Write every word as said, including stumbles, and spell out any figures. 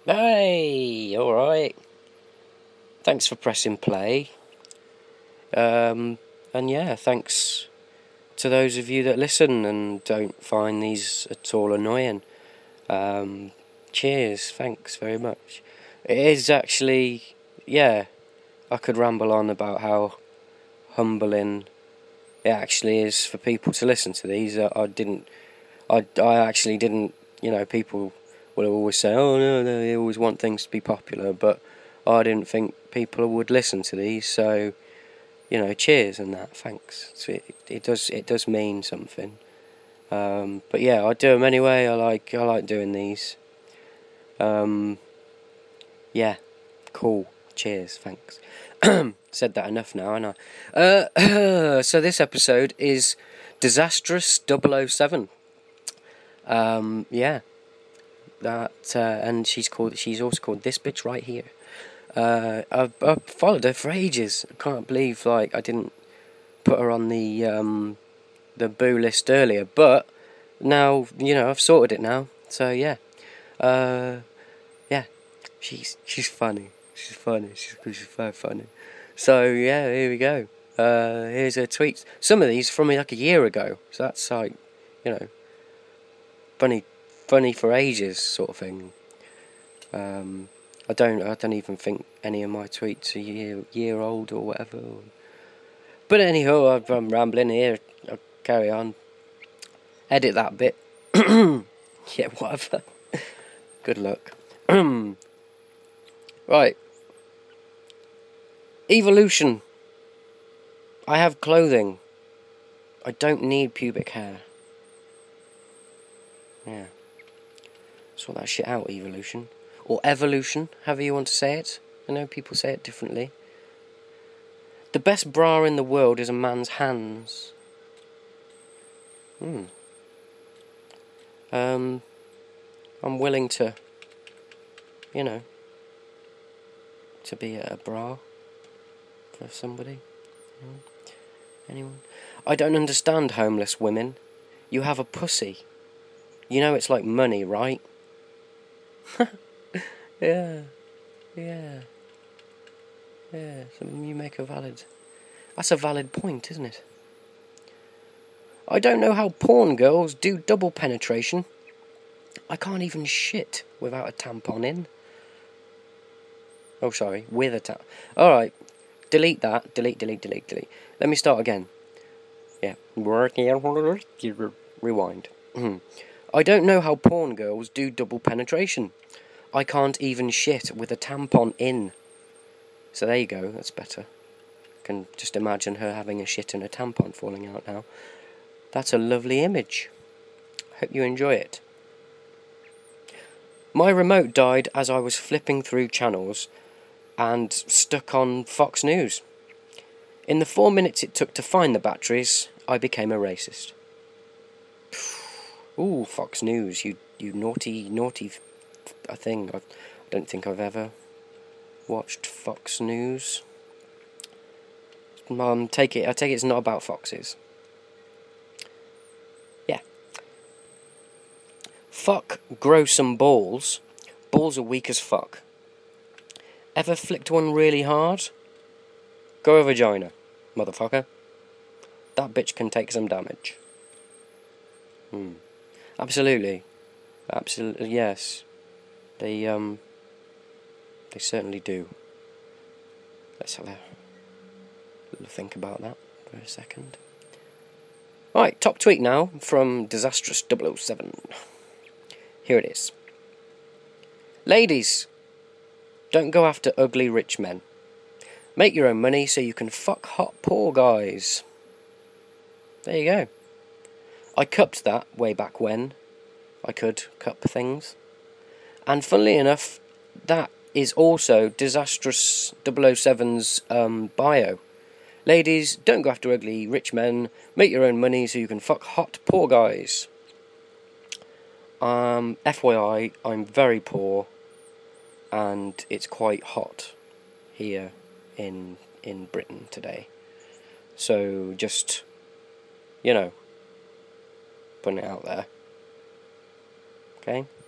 Hey, alright. Thanks for pressing play. Um, and yeah, thanks to those of you that listen and don't find these at all annoying. Um, cheers, thanks very much. It is actually, yeah, I could ramble on about how humbling it actually is for people to listen to these. I, I didn't, I, I actually didn't, you know, people will always say, oh no, no, they always want things to be popular, but I didn't think people would listen to these, so, you know, cheers and that, thanks. So it, it does, it does mean something. Um, but yeah, I do them anyway. I like, I like doing these. Um, yeah, cool. Cheers, thanks. Said that enough now, haven't I? Uh, so this episode is Disastrous double oh seven. Um, yeah, that, uh, and she's called. She's also called This Bitch Right Here. Uh, I've, I've followed her for ages. I can't believe like I didn't put her on the um, the boo list earlier, but now you know I've sorted it now. So yeah, uh, yeah, she's she's funny. She's funny. She's she's very funny. So yeah, here we go. Uh, here's her tweets. Some of these from like a year ago. So that's like, you know, funny, funny for ages sort of thing. Um, I don't, I don't even think any of my tweets are year year old or whatever. But anyhow, I'm rambling here. I'll carry on. Edit that bit. Yeah, whatever. Good luck. Right. Evolution. I have clothing. I don't need pubic hair. Yeah. Sort that shit out, evolution. Or evolution, however you want to say it. I know people say it differently. The best bra in the world is a man's hands. Hmm. Um, I'm willing to, you know, to be a bra for somebody. Anyone? I don't understand homeless women. You have a pussy. You know it's like money, right? Yeah. Yeah. Yeah. So you make a valid... That's a valid point, isn't it? I don't know how porn girls do double penetration. I can't even shit without a tampon in. Oh, sorry, with a tampon. Alright, delete that. Delete, delete, delete, delete. Let me start again. Yeah. Rewind. I don't know how porn girls do double penetration. I can't even shit with a tampon in. So there you go, that's better. I can just imagine her having a shit and a tampon falling out now. That's a lovely image. Hope you enjoy it. My remote died as I was flipping through channels and stuck on Fox News. In the four minutes it took to find the batteries, I became a racist. Ooh, Fox News, you you naughty, naughty a thing. I don't think I've ever watched Fox News. Um, take it. I take it it's not about foxes. Yeah. Fuck, grow some balls. Balls are weak as fuck. Ever flicked one really hard? Go a vagina, motherfucker. That bitch can take some damage. Hmm. Absolutely. Absolutely, yes. They, um... They certainly do. Let's have a little think about that for a second. Right, top tweet now from Disastrous double oh seven. Here it is. Ladies, don't go after ugly rich men. Make your own money so you can fuck hot poor guys. There you go. I cupped that way back when I could cup things. And funnily enough, that is also Disastrous double oh seven's um, bio. Ladies, don't go after ugly rich men. Make your own money so you can fuck hot poor guys. Um, F Y I, I'm very poor, and it's quite hot here in in Britain today. So just, you know, putting it out there. Okay?